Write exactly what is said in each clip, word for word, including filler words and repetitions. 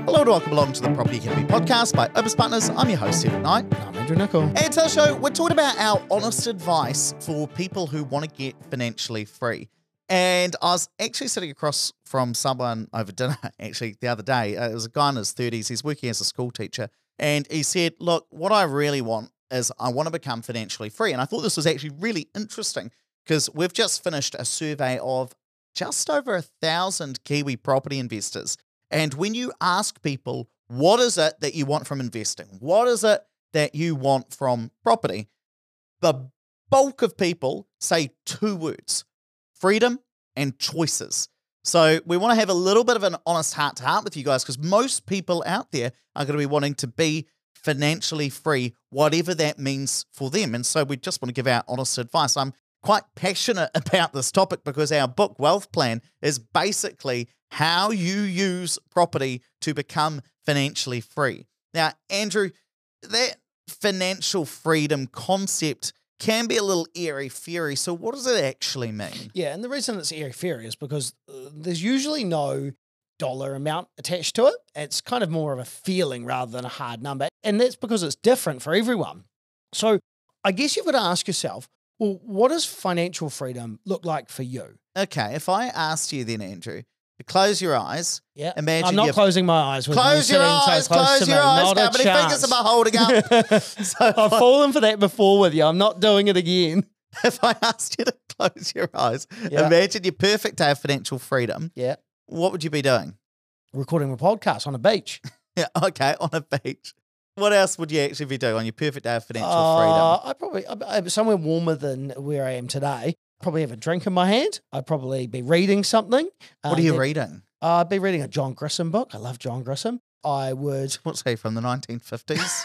Hello and welcome along to the Property Academy podcast by Opus Partners. I'm your host, Stephen Knight. I'm Andrew Nicol. And today's show, we're talking about our honest advice for people who want to get financially free. And I was actually sitting across from someone over dinner, actually, the other day. Uh, it was a guy in his thirties. He's working as a school teacher. And he said, look, what I really want is I want to become financially free. And I thought this was actually really interesting because we've just finished a survey of just over a thousand Kiwi property investors. And when you ask people, what is it that you want from investing? What is it that you want from property? The bulk of people say two words, freedom and choices. So we want to have a little bit of an honest heart-to-heart with you guys because most people out there are going to be wanting to be financially free, whatever that means for them. And so we just want to give our honest advice. I'm quite passionate about this topic because our book, Wealth Plan, is basically how you use property to become financially free. Now, Andrew, that financial freedom concept can be a little airy-fairy. So what does it actually mean? Yeah, and the reason it's airy-fairy is because uh, there's usually no dollar amount attached to it. It's kind of more of a feeling rather than a hard number. And that's because it's different for everyone. So I guess you've got to ask yourself, well, what does financial freedom look like for you? Okay, if I asked you then, Andrew, to close your eyes. Yeah, imagine I'm not you're... closing my eyes. With close your eyes, so close your eyes. Not How many chance. fingers am I holding up? So I've I... fallen for that before with you. I'm not doing it again. If I asked you to close your eyes, yeah. imagine your perfect day of financial freedom. Yeah. What would you be doing? Recording a podcast on a beach. Yeah, okay, on a beach. What else would you actually be doing on your perfect day of financial uh, freedom? I'd probably I'd, somewhere warmer than where I am today. Probably have a drink in my hand. I'd probably be reading something. What are you uh, reading? Uh, I'd be reading a John Grisham book. I love John Grisham. I would... What's he, from the nineteen fifties?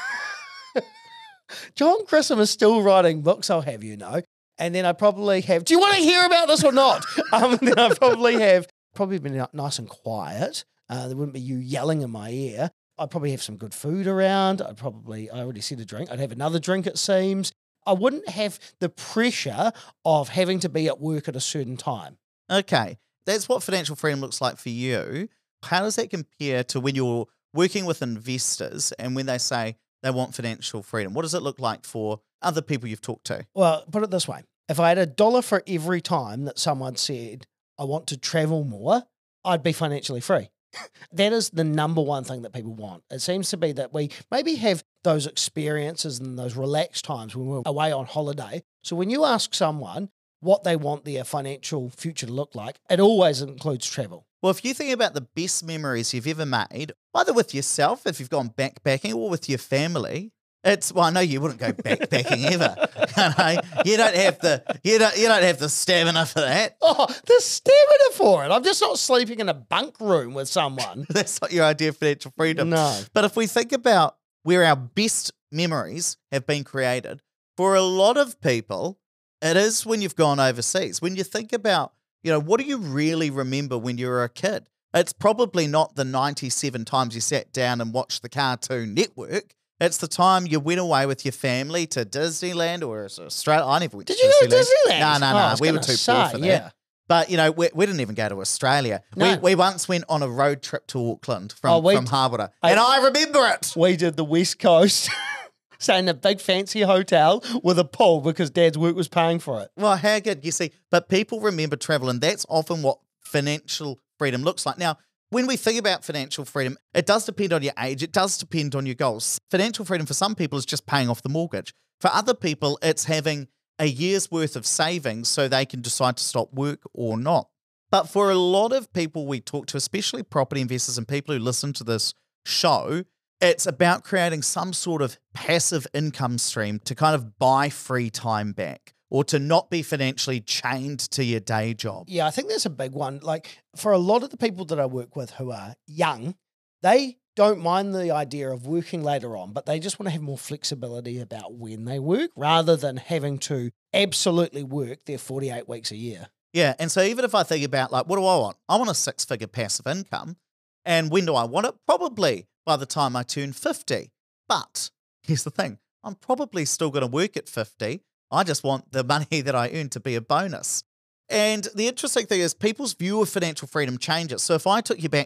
John Grisham is still writing books, I'll have you know. And then I'd probably have... Do you want to hear about this or not? um, then I'd probably have... Probably be nice and quiet. Uh, there wouldn't be you yelling in my ear. I'd probably have some good food around. I'd probably... I already said a drink. I'd have another drink, it seems. I wouldn't have the pressure of having to be at work at a certain time. Okay. That's what financial freedom looks like for you. How does that compare to when you're working with investors and when they say they want financial freedom? What does it look like for other people you've talked to? Well, put it this way. If I had a dollar for every time that someone said, I want to travel more, I'd be financially free. That is the number one thing that people want. It seems to be that we maybe have those experiences and those relaxed times when we're away on holiday. So when you ask someone what they want their financial future to look like, it always includes travel. Well, if you think about the best memories you've ever made, either with yourself, if you've gone backpacking, or with your family, it's, well, I know you wouldn't go backpacking ever. You know, you don't have the, you don't, you don't have the stamina for that. Oh, the stamina for it. I'm just not sleeping in a bunk room with someone. That's not your idea of financial freedom. No. But if we think about where our best memories have been created, for a lot of people, it is when you've gone overseas. When you think about, you know, what do you really remember when you were a kid? It's probably not the ninety-seven times you sat down and watched the Cartoon Network. It's the time you went away with your family to Disneyland or Australia. I never went Did to you Disneyland. go to Disneyland? No, no, Oh, no. I was We were gonna too say, poor for that. yeah. But, you know, we, we didn't even go to Australia. No. We, we once went on a road trip to Auckland from, Oh, we- from Harbour. I- And I remember it. We did the West Coast, stayed in a big fancy hotel with a pool because Dad's work was paying for it. Well, how good, you see. But people remember travel, and that's often what financial freedom looks like. Now, when we think about financial freedom, it does depend on your age. It does depend on your goals. Financial freedom for some people is just paying off the mortgage. For other people, it's having a year's worth of savings so they can decide to stop work or not. But for a lot of people we talk to, especially property investors and people who listen to this show, it's about creating some sort of passive income stream to kind of buy free time back or to not be financially chained to your day job. Yeah, I think that's a big one. Like for a lot of the people that I work with who are young, they don't mind the idea of working later on, but they just want to have more flexibility about when they work rather than having to absolutely work their forty-eight weeks a year. Yeah, and so even if I think about like, what do I want? I want a six-figure passive income. And when do I want it? Probably by the time I turn fifty. But here's the thing. I'm probably still going to work at fifty. I just want the money that I earn to be a bonus. And the interesting thing is people's view of financial freedom changes. So if I took you back to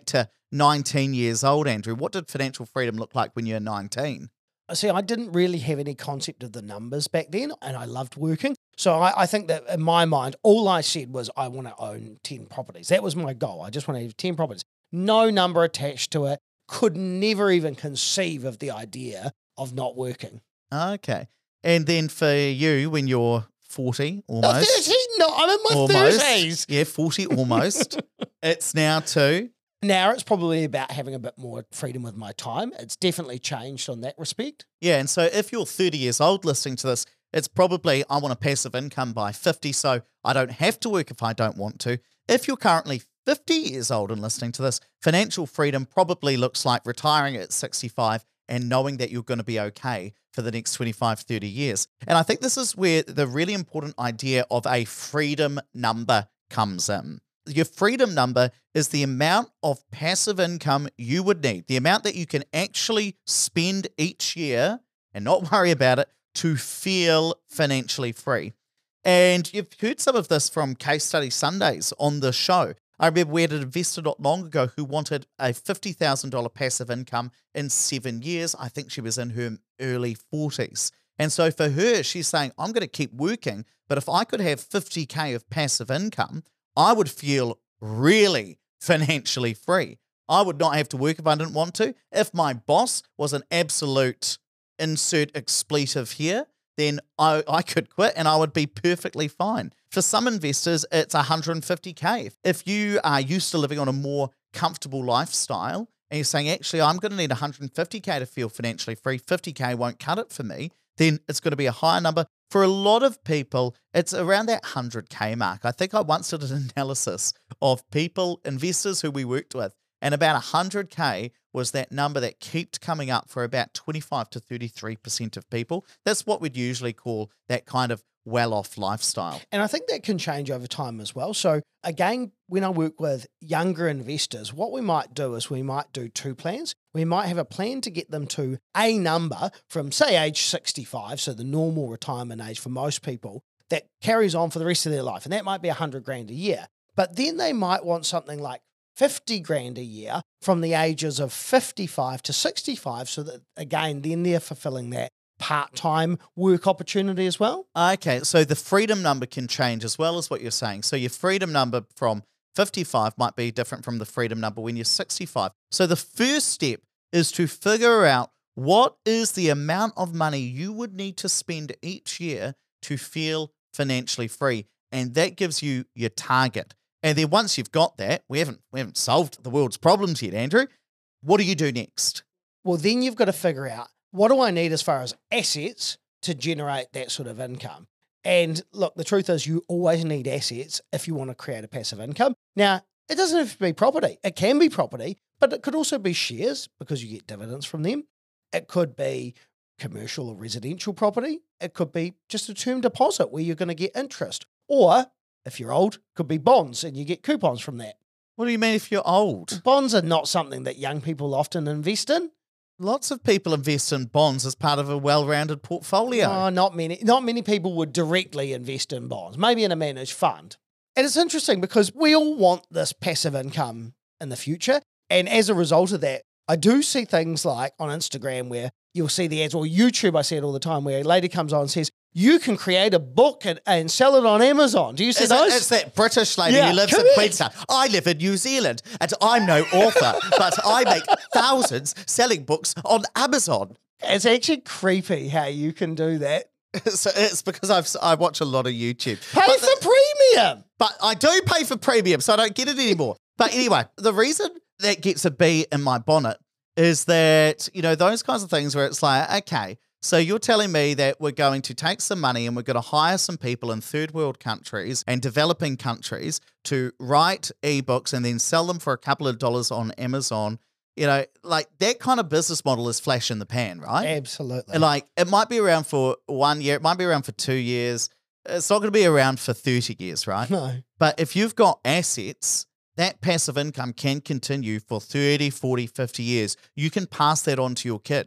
nineteen years old, Andrew? What did financial freedom look like when you were nineteen? See, I didn't really have any concept of the numbers back then, and I loved working. So I, I think that in my mind, all I said was I want to own ten properties. That was my goal. I just want to have ten properties. No number attached to it. Could never even conceive of the idea of not working. Okay. And then for you, when you're forty almost. No, thirty, no, I'm in my almost, thirties. Yeah, forty almost. It's now too. Now it's probably about having a bit more freedom with my time. It's definitely changed on that respect. Yeah, and so if you're thirty years old listening to this, it's probably I want a passive income by fifty, so I don't have to work if I don't want to. If you're currently fifty years old and listening to this, financial freedom probably looks like retiring at sixty-five and knowing that you're going to be okay for the next twenty-five, thirty years. And I think this is where the really important idea of a freedom number comes in. Your freedom number is the amount of passive income you would need, the amount that you can actually spend each year and not worry about it to feel financially free. And you've heard some of this from Case Study Sundays on the show. I remember we had an investor not long ago who wanted a fifty thousand dollars passive income in seven years. I think she was in her early forties. And so for her, she's saying, I'm going to keep working, but if I could have fifty K of passive income, I would feel really financially free. I would not have to work if I didn't want to. If my boss was an absolute insert expletive here, then I, I could quit and I would be perfectly fine. For some investors, it's one hundred fifty K. If you are used to living on a more comfortable lifestyle and you're saying, actually, I'm going to need one hundred fifty K to feel financially free, fifty K won't cut it for me, then it's going to be a higher number. For a lot of people, it's around that one hundred K mark. I think I once did an analysis of people, investors who we worked with, and about one hundred K was that number that kept coming up for about twenty-five to thirty-three percent of people. That's what we'd usually call that kind of well-off lifestyle. And I think that can change over time as well. So again, when I work with younger investors, what we might do is we might do two plans. We might have a plan to get them to a number from, say, age sixty-five, so the normal retirement age for most people, that carries on for the rest of their life. And that might be one hundred grand a year. But then they might want something like fifty grand a year from the ages of fifty-five to sixty-five, so that, again, then they're fulfilling that part-time work opportunity as well. Okay, so the freedom number can change as well as what you're saying. So your freedom number from fifty-five might be different from the freedom number when you're sixty-five. So the first step is to figure out what is the amount of money you would need to spend each year to feel financially free. And that gives you your target. And then once you've got that, we haven't we haven't solved the world's problems yet, Andrew. What do you do next? Well, then you've got to figure out, what do I need as far as assets to generate that sort of income? And look, the truth is you always need assets if you want to create a passive income. Now, it doesn't have to be property. It can be property, but it could also be shares because you get dividends from them. It could be commercial or residential property. It could be just a term deposit where you're going to get interest. Or, if you're old, it could be bonds and you get coupons from that. What do you mean if you're old? Bonds are not something that young people often invest in. Lots of people invest in bonds as part of a well-rounded portfolio. Oh, not many. Not many people would directly invest in bonds, maybe in a managed fund. And it's interesting because we all want this passive income in the future. And as a result of that, I do see things like on Instagram where you'll see the ads, or YouTube, I see it all the time, where a lady comes on and says, you can create a book and, and sell it on Amazon. Do you see Is those? It, it's that British lady Yeah, who lives correct. in Queenstown. I live in New Zealand and I'm no author, but I make thousands selling books on Amazon. It's actually creepy how you can do that. So it's because I've I watch a lot of YouTube. Pay but for the, premium. But I do pay for premium, so I don't get it anymore. But anyway, the reason that gets a bee in my bonnet is that, you know, those kinds of things where it's like, okay, so you're telling me that we're going to take some money and we're going to hire some people in third world countries and developing countries to write ebooks and then sell them for a couple of dollars on Amazon. You know, like that kind of business model is flash in the pan, right? Absolutely. And like it might be around for one year, it might be around for two years. It's not going to be around for thirty years, right? No. But if you've got assets, that passive income can continue for thirty, forty, fifty years. You can pass that on to your kids.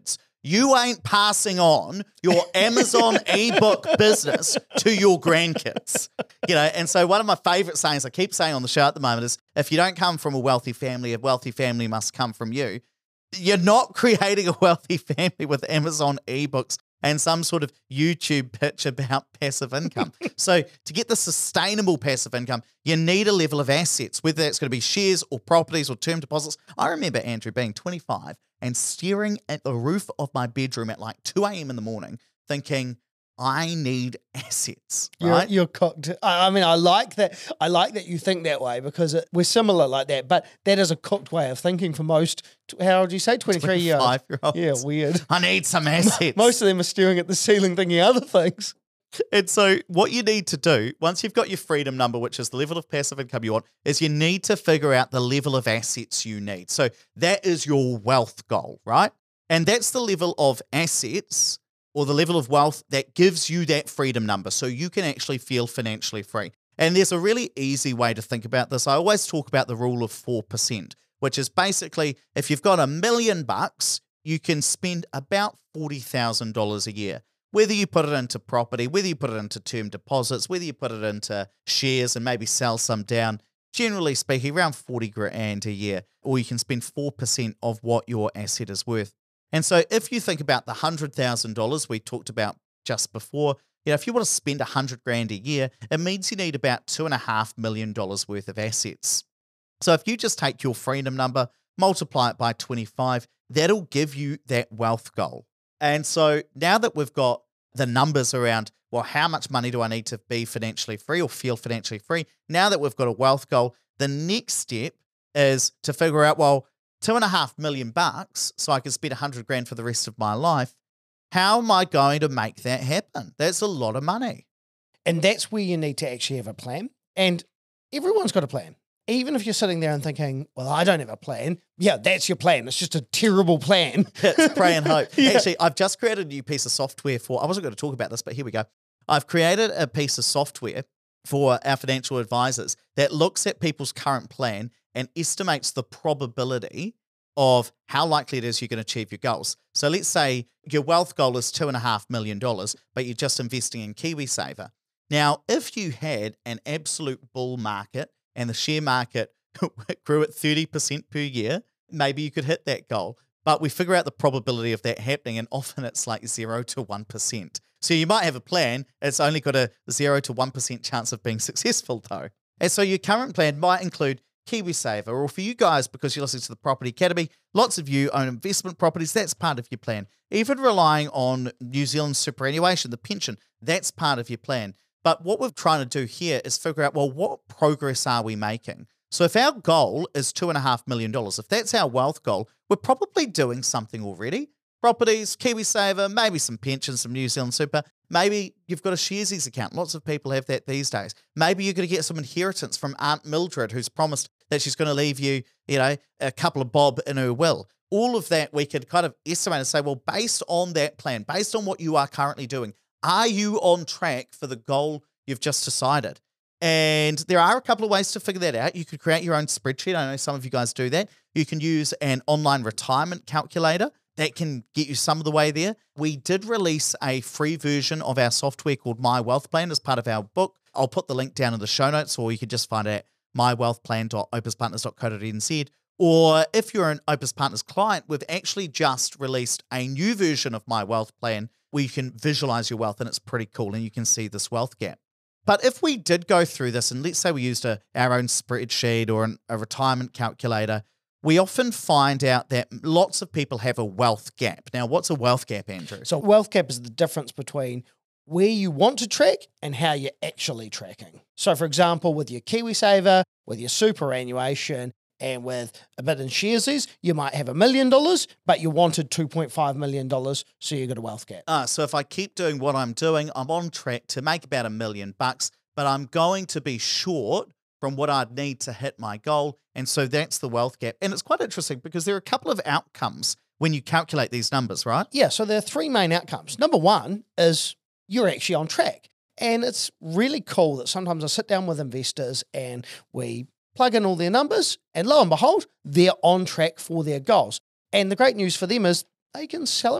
you ain't passing on your Amazon ebook business to your grandkids. You know, and so one of my favorite sayings I keep saying on the show at the moment is, if you don't come from a wealthy family, a wealthy family must come from you. You're not creating a wealthy family with Amazon ebooks and some sort of YouTube pitch about passive income. So to get the sustainable passive income, you need a level of assets, whether that's going to be shares or properties or term deposits. I remember, Andrew, being twenty-five and staring at the roof of my bedroom at like two a.m. in the morning thinking, I need assets, right? You're, you're cocked. I I mean, I like that. I like that you think that way, because it, we're similar like that. But that is a cooked way of thinking for most. How old do you say? twenty-three year olds. twenty-five-year-olds. Yeah, weird. I need some assets. Most of them are staring at the ceiling thinking other things. And so what you need to do, once you've got your freedom number, which is the level of passive income you want, is you need to figure out the level of assets you need. So that is your wealth goal, right? And that's the level of assets or the level of wealth that gives you that freedom number so you can actually feel financially free. And there's a really easy way to think about this. I always talk about the rule of four percent, which is basically if you've got a million bucks, you can spend about forty thousand dollars a year. Whether you put it into property, whether you put it into term deposits, whether you put it into shares and maybe sell some down, generally speaking, around forty grand a year, or you can spend four percent of what your asset is worth. And so if you think about the one hundred thousand dollars we talked about just before, you know, if you want to spend one hundred grand a year, it means you need about two point five million dollars worth of assets. So if you just take your freedom number, multiply it by twenty-five, that'll give you that wealth goal. And so now that we've got the numbers around, well, how much money do I need to be financially free or feel financially free? Now that we've got a wealth goal, the next step is to figure out, well, two and a half million bucks, so I can spend a hundred grand for the rest of my life. How am I going to make that happen? That's a lot of money. And that's where you need to actually have a plan. And everyone's got a plan. Even if you're sitting there and thinking, well, I don't have a plan. Yeah, that's your plan. It's just a terrible plan. It's pray and hope. Yeah. Actually, I've just created a new piece of software for, I wasn't going to talk about this, but here we go. I've created a piece of software for our financial advisors that looks at people's current plan and estimates the probability of how likely it is you can achieve your goals. So let's say your wealth goal is two and a half million dollars, but you're just investing in KiwiSaver. Now, if you had an absolute bull market and the share market grew at thirty percent per year, maybe you could hit that goal. But we figure out the probability of that happening, and often it's like zero to one percent. So you might have a plan, it's only got a zero to one percent chance of being successful though. And so your current plan might include KiwiSaver, or for you guys, because you're listening to the Property Academy, lots of you own investment properties, that's part of your plan. Even relying on New Zealand superannuation, the pension, that's part of your plan. But what we're trying to do here is figure out, well, what progress are we making? So if our goal is two and a half million dollars, if that's our wealth goal, we're probably doing something already. Properties, KiwiSaver, maybe some pensions, some New Zealand super. Maybe you've got a Sharesies account. Lots of people have that these days. Maybe you're going to get some inheritance from Aunt Mildred, who's promised that she's going to leave you, you know, a couple of bob in her will. All of that we could kind of estimate and say, well, based on that plan, based on what you are currently doing, are you on track for the goal you've just decided? And there are a couple of ways to figure that out. You could create your own spreadsheet. I know some of you guys do that. You can use an online retirement calculator. That can get you some of the way there. We did release a free version of our software called My Wealth Plan as part of our book. I'll put the link down in the show notes, or you can just find it at my wealth plan dot opus partners dot co dot n z. Or if you're an Opus Partners client, we've actually just released a new version of My Wealth Plan where you can visualize your wealth, and it's pretty cool, and you can see this wealth gap. But if we did go through this, and let's say we used a, our own spreadsheet or an, a retirement calculator, we often find out that lots of people have a wealth gap. Now, what's a wealth gap, Andrew? So wealth gap is the difference between where you want to track and how you're actually tracking. So for example, with your KiwiSaver, with your superannuation, and with a bit in Sharesies, you might have a million dollars, but you wanted two point five million dollars, so you got a wealth gap. Ah, so if I keep doing what I'm doing, I'm on track to make about a million bucks, but I'm going to be short from what I'd need to hit my goal. And so that's the wealth gap. And it's quite interesting because there are a couple of outcomes when you calculate these numbers, right? Yeah, so there are three main outcomes. Number one is you're actually on track. And it's really cool that sometimes I sit down with investors and we plug in all their numbers, and lo and behold, they're on track for their goals. And the great news for them is they can celebrate.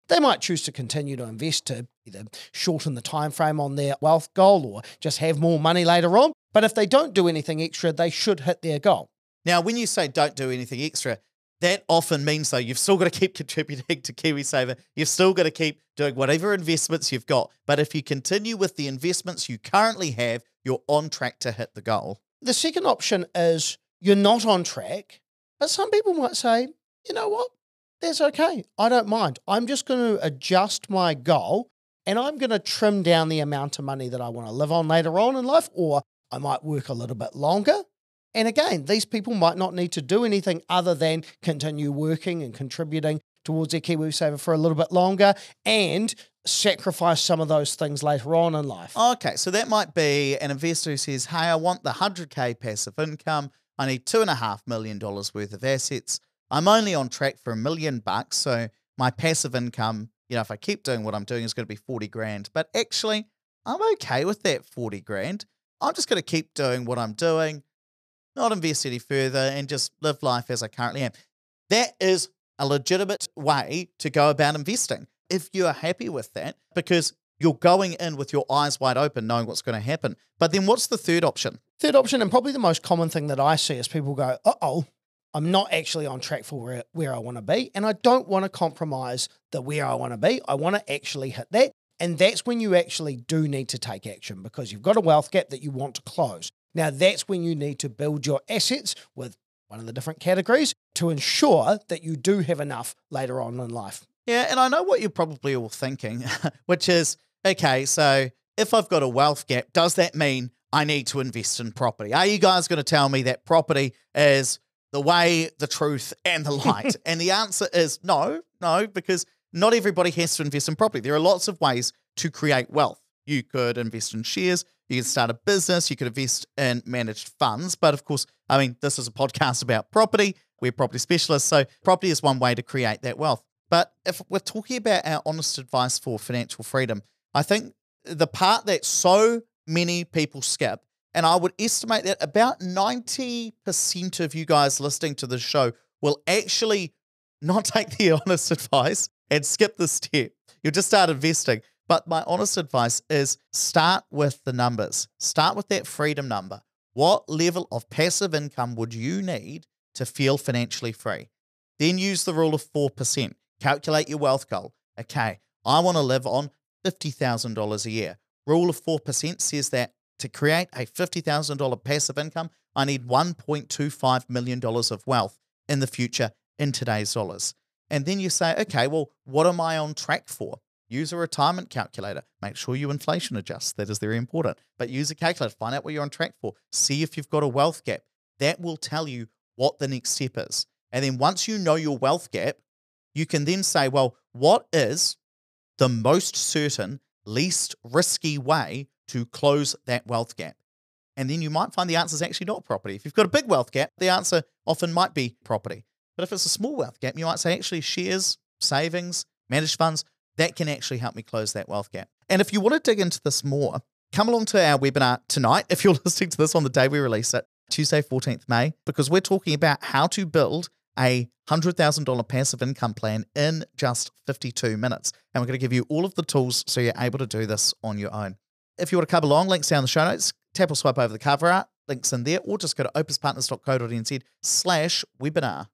They might choose to continue to invest to either shorten the time frame on their wealth goal or just have more money later on. But if they don't do anything extra, they should hit their goal. Now, when you say don't do anything extra, that often means, though, you've still got to keep contributing to KiwiSaver. You've still got to keep doing whatever investments you've got. But if you continue with the investments you currently have, you're on track to hit the goal. The second option is you're not on track, but some people might say, you know what? That's okay. I don't mind. I'm just going to adjust my goal and I'm going to trim down the amount of money that I want to live on later on in life, or I might work a little bit longer. And again, these people might not need to do anything other than continue working and contributing towards their KiwiSaver for a little bit longer and sacrifice some of those things later on in life. Okay, so that might be an investor who says, hey, I want the one hundred K passive income. I need two and a half million dollars worth of assets. I'm only on track for a million bucks. So my passive income, you know, if I keep doing what I'm doing, is going to be forty grand. But actually, I'm okay with that forty grand. I'm just going to keep doing what I'm doing, not invest any further, and just live life as I currently am. That is a legitimate way to go about investing if you are happy with that, because you're going in with your eyes wide open, knowing what's going to happen. But then what's the third option? Third option, and probably the most common thing that I see, is people go, uh-oh, I'm not actually on track for where, where I want to be, and I don't want to compromise the where I want to be. I want to actually hit that. And that's when you actually do need to take action, because you've got a wealth gap that you want to close. Now, that's when you need to build your assets with one of the different categories to ensure that you do have enough later on in life. Yeah, and I know what you're probably all thinking, which is, okay, so if I've got a wealth gap, does that mean I need to invest in property? Are you guys going to tell me that property is the way, the truth, and the light? And the answer is no, no, because not everybody has to invest in property. There are lots of ways to create wealth. You could invest in shares, you could start a business, you could invest in managed funds. But of course, I mean, this is a podcast about property. We're property specialists, so property is one way to create that wealth. But if we're talking about our honest advice for financial freedom, I think the part that so many people skip, and I would estimate that about ninety percent of you guys listening to this show will actually not take the honest advice and skip the step. You'll just start investing. But my honest advice is start with the numbers. Start with that freedom number. What level of passive income would you need to feel financially free? Then use the rule of four percent. Calculate your wealth goal. Okay, I want to live on fifty thousand dollars a year. Rule of four percent says that to create a fifty thousand dollars passive income, I need one point two five million dollars of wealth in the future in today's dollars. And then you say, okay, well, what am I on track for? Use a retirement calculator. Make sure you inflation adjust. That is very important. But use a calculator. Find out what you're on track for. See if you've got a wealth gap. That will tell you what the next step is. And then once you know your wealth gap, you can then say, well, what is the most certain, least risky way to close that wealth gap? And then you might find the answer is actually not property. If you've got a big wealth gap, the answer often might be property. But if it's a small wealth gap, you might say actually shares, savings, managed funds, that can actually help me close that wealth gap. And if you want to dig into this more, come along to our webinar tonight, if you're listening to this on the day we release it, Tuesday, fourteenth of May, because we're talking about how to build a one hundred thousand dollars passive income plan in just fifty-two minutes. And we're going to give you all of the tools so you're able to do this on your own. If you want to come along, links down in the show notes, tap or swipe over the cover art, links in there, or just go to opuspartners.co.nz slash webinar.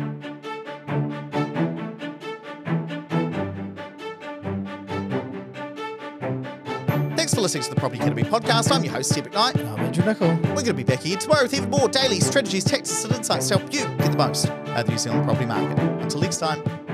Thanks for listening to the Property Academy podcast. I'm your host, Steve McKnight. I'm Andrew Nicol. We're going to be back here tomorrow with even more daily strategies, tactics, and insights to help you get the most out of the New Zealand property market. Until next time.